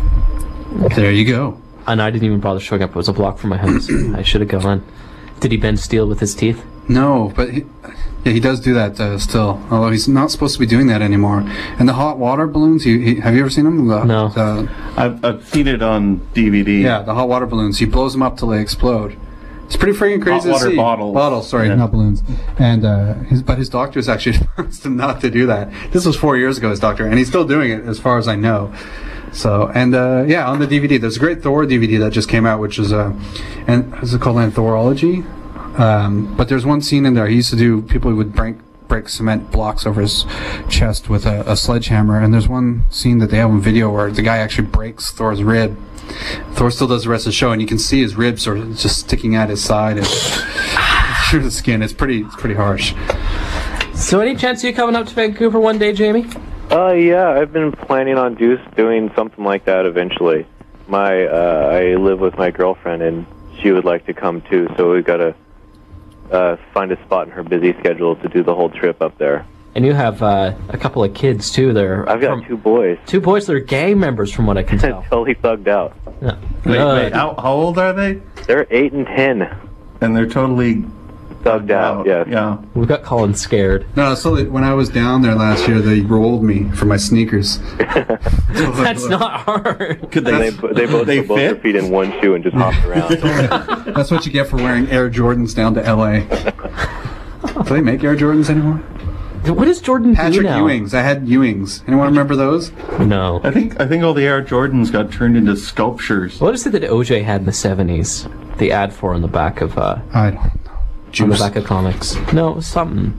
There you go. And I didn't even bother showing up. It was a block from my house. I should have gone. Did he bend steel with his teeth? No, but he, yeah, he does do that uh, still. Although he's not supposed to be doing that anymore. And the hot water balloons, he, he, have you ever seen them? The, No. The, I've, I've seen it on D V D. yeah, the hot water balloons. He blows them up till they explode. It's pretty freaking crazy Hot to water see. bottles. Bottles, sorry, Yeah. not balloons. And uh, his, but his doctor's actually advised him not to do that. This was four years ago, his doctor, and he's still doing it, as far as I know. So, and uh, yeah, on the D V D, there's a great Thor D V D that just came out, which is a, and is it called Anthorology? Um, but there's one scene in there. He used to do people who would break break cement blocks over his chest with a, a sledgehammer. And there's one scene that they have on video where the guy actually breaks Thor's rib. Thor still does the rest of the show, and you can see his ribs sort of just sticking out his side and through the skin. It's pretty, it's pretty harsh. So any chance you coming up to Vancouver one day, Jamie? Uh, yeah, I've been planning on do, doing something like that eventually. My, uh, I live with my girlfriend, and she would like to come too, so we've got to uh, find a spot in her busy schedule to do the whole trip up there. And you have uh, a couple of kids too. They're I've got from- two boys. two boys that are gang members, from what I can tell. Totally thugged out. Yeah. Wait, Uh, wait, how, how old are they? They're eight and ten. And they're totally Thugged out, yes. Yeah. We've got Colin scared. No, so when I was down there last year, they rolled me for my sneakers. That's not hard. Could And they, they? they both they put both their fit? feet in one shoe and just hopped around. That's what you get for wearing Air Jordans down to L A. Do they make Air Jordans anymore? What does Jordan do Patrick now? Ewings. I had Ewings. Anyone remember those? No. I think I think all the Air Jordans got turned into sculptures. What is it that O J had in the seventies? The ad for on the back of uh, I don't know. on the Juice. back of comics. No, it was something.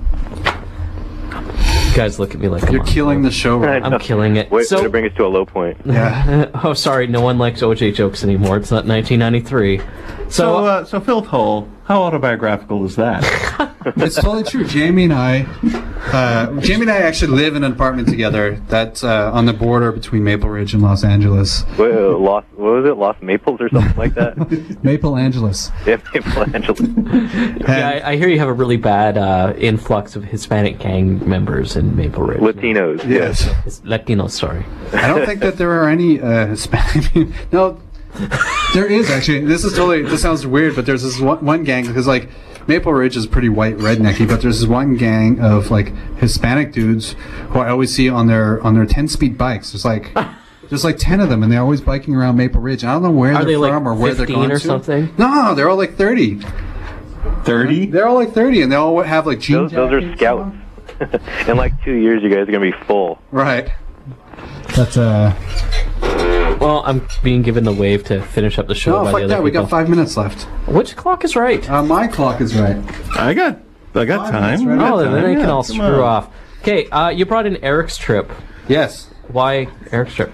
You guys look at me like I'm You're on- killing the show. I Right? know. I'm killing it. Wait, so, to bring us to a low point. Yeah. oh, sorry, no one likes O J jokes anymore. It's not nineteen ninety-three. So, So, uh, so Filth Hole, how autobiographical is that? it's totally true. Jamie and I, uh, Jamie and I actually live in an apartment together that's uh, on the border between Maple Ridge and Los Angeles. Wait, uh, Los, what was it? Los Maples or something like that? Maple Angeles. Yeah, Maple Angeles. Yeah, I, I hear you have a really bad uh, influx of Hispanic gang members in Maple Ridge. Latinos. Yes. It's Latinos, sorry. I don't think that there are any uh, Hispanic. No, there is actually. This is totally. This sounds weird, but there's this one, one gang because like Maple Ridge is pretty white rednecky, but there's this one gang of like Hispanic dudes who I always see on their on their ten-speed bikes. There's like there's like ten of them, and they're always biking around Maple Ridge. I don't know where Are they're they from like or where they're fifteen going or to. something? No, they're all like thirty. thirty? They're all like thirty, and they all have like jean Those, those are jackets scouts. on. In like two years, you guys are gonna be full. Right. That's uh. Well, I'm being given the wave to finish up the show No, by fuck the other that. We people. got five minutes left. Which clock is right? Uh, my clock is right. I got, I got Five time. minutes, right? I got Oh, then time. they can Yeah, all come screw on. off. Okay, uh, you brought in Eric's Trip. Yes. Why Eric's Trip?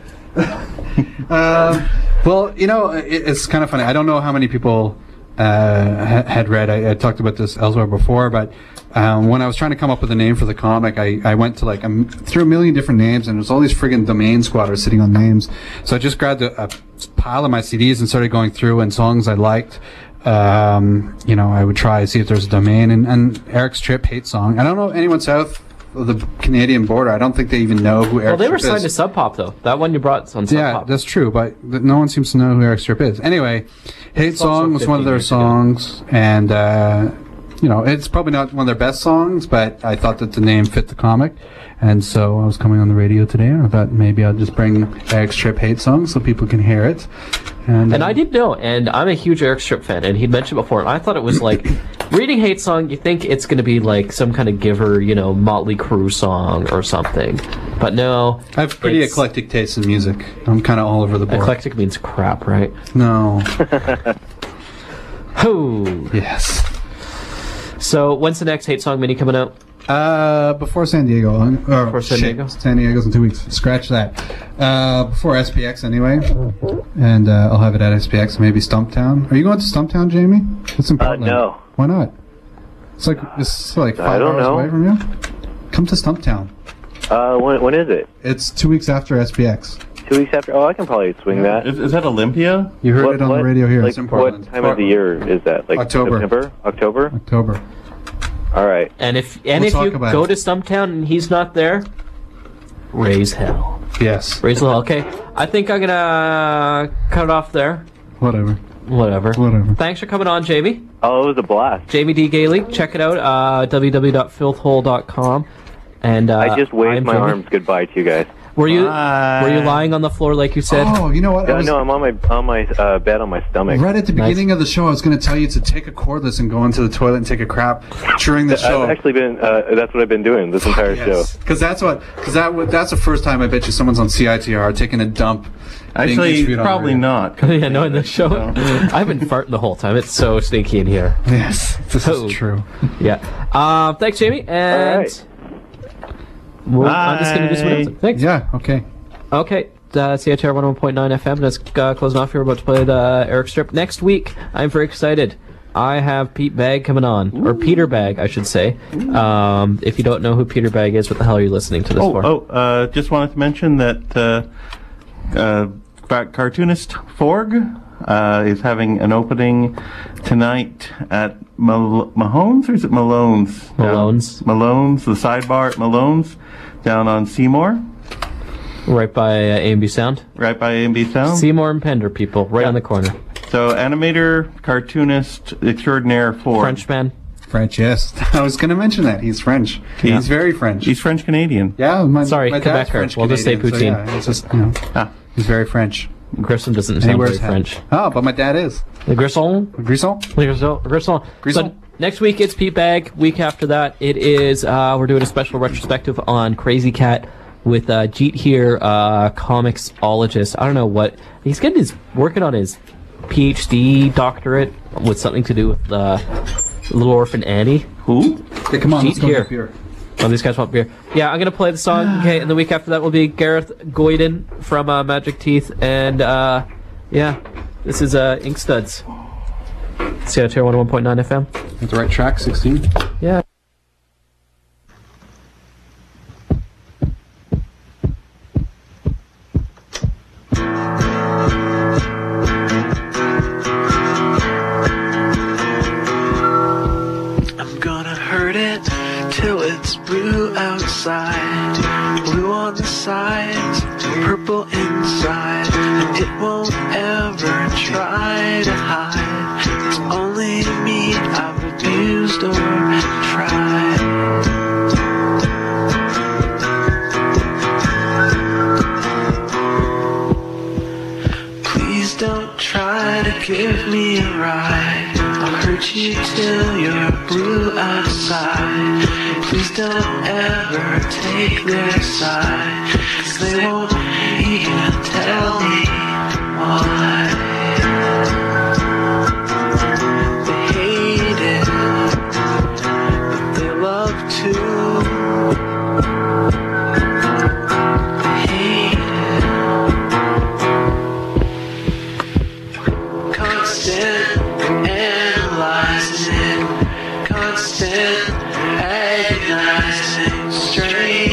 Um, well, you know, it, it's kind of funny. I don't know how many people uh, ha- had read. I, I talked about this elsewhere before, but um, when I was trying to come up with a name for the comic, I, I went to like um, through a million different names, and there's all these friggin' domain squatters sitting on names. So I just grabbed a, a pile of my C Ds and started going through and songs I liked. Um, you know, I would try to see if there's a domain, and, and Eric's Trip hate song. I don't know anyone south of the Canadian border. I don't think they even know who Eric's Well, they were Trip signed to is. Sub Pop though. That one you brought is on Sub Yeah, Pop. that's true, but th- no one seems to know who Eric Strip is. Anyway, Hate It's also Song was one of fifteen their years ago. songs, and, uh, you know, it's probably not one of their best songs, but I thought that the name fit the comic, and so I was coming on the radio today, and I thought maybe I'll just bring Eric Strip Hate Song so people can hear it. And, And uh, I didn't know, and I'm a huge Eric Strip fan, and he'd mentioned before, and I thought it was like, reading Hate Song, you think it's going to be like some kind of Giver, you know, Motley Crue song or something. But no. I have pretty it's- eclectic taste in music. I'm kind of all over the board. Eclectic means crap, right? No. Who? Yes. So, when's the next Hate Song mini coming out? Uh, before San Diego. uh, Or Before San shit, Diego? San Diego's in two weeks. Scratch that. Uh, before S P X anyway. And uh, I'll have it at S P X, maybe Stumptown. Are you going to Stumptown, Jamie? It's in Uh, Portland. no. Why not? It's like it's like I five don't hours know. away from you. Come to Stumptown. Uh, when, when is it? It's two weeks after S P X. Two weeks after? Oh, I can probably swing that. Is, is that Olympia? You heard What- it on what- the radio here. Like, it's in Portland. what time of the year is that? Like October. September? October? October. All right. And if and We'll if talk you about go it. to Stumptown and he's not there, raise hell. Yes. Raise hell. Okay, I think I'm gonna cut it off there. Whatever. Whatever. Whatever. Thanks for coming on, Jamie. Oh, it was a blast. Jamie D. Gailey. Check it out. Uh, w w w dot filth hole dot com. And uh, I just waved I'm my Jamie. arms goodbye to you guys. Were you Bye. were you lying on the floor like you said? Oh, you know what? I Uh, was, no, I'm on my on my uh, bed on my stomach. right at the Nice. beginning of the show, I was going to tell you to take a cordless and go into the toilet and take a crap during the show. I've actually been. Uh, that's what I've been doing this entire show. Because that's what. Because that. would- That's the first time I bet you someone's on C I T R taking a dump. being Actually, interviewed on probably radio. not. Yeah, no, in the show. I've been farting the whole time. It's so stinky in here. Yes, this Oh. is true. Yeah. Uh, thanks, Jamie. And All right. well, I'm just gonna do some Bye. announcements. Thanks. Yeah. Okay. Okay, uh, C H R one oh one point nine F M. That's uh, closing off here. We're about to play the Eric Strip. Next week, I'm very excited. I have Pete Bagg coming on. Or Peter Bagg, I should say. Um, if you don't know who Peter Bagg is, what the hell are you listening to this Oh, for? oh, uh, just wanted to mention that uh, uh, car- cartoonist Forg uh, is having an opening tonight at Mal- Mahone's, or is it Malone's? Down- Malone's. Malone's, the sidebar at Malone's, down on Seymour, Right by uh, A and B Sound. right by A and B Sound. Seymour and Pender, people. Right Yeah. on the corner. So, animator, cartoonist extraordinaire Forg. Frenchman. French. Yes. I was going to mention that he's French. He's very French. He's French-Canadian. yeah. My, Sorry, my dad's Quebecer. French. We'll just say Canadian, so poutine. yeah, it's just you know, Ah. he's very French. Grissom doesn't And he sound very wears hat. French. Oh, but my dad is. The Grissom? Grisson. Grissom. Grissom. Grissom. So next week it's Pete Bagg. Week after that it is, uh, we're doing a special retrospective on Crazy Cat with uh, Jeet here, uh, comixologist. I don't know what he's getting his working on his PhD doctorate with something to do with uh, Little Orphan Annie. Who? Okay, come on. Jeet Let's go here. get beer. Oh, these guys want beer. Yeah, I'm gonna play the song. Okay, and the week after that will be Gareth Goyden from uh, Magic Teeth, and uh, yeah, this is uh, Ink Studs. C I T R one oh one point nine F M. At the right track, sixteen. Yeah. I'm gonna hurt it till it's blue outside, blue on the sides, purple inside, and it won't ever try to hide. It's only me I've abused or tried. Please don't try to give me a ride. I'll hurt you till you're blue outside. Please don't ever take their side, 'cause they won't even tell me why. They hate it, but they love to. They hate it. Constant analyzing, constant agonizing, strange.